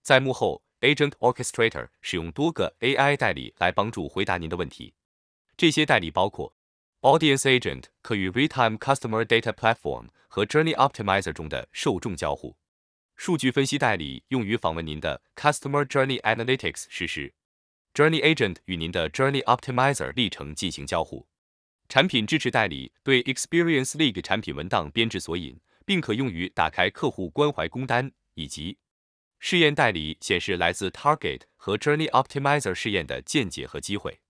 在幕后 Agent Orchestrator 使用多个 AI 代理来帮助回答您的问题。这些代理包括 Audience Agent 可与 Real-Time Customer Data Platform 和 Journey Optimizer 中的受众交互。数据分析代理用于访问您的 Customer Journey Analytics 实时。Journey Agent 与您的 Journey Optimizer 历程进行交互。产品支持代理对 Experience League 产品文档编制索引，并可用于打开客户关怀工单，以及试验代理显示来自 Target 和 Journey Optimizer 试验的见解和机会。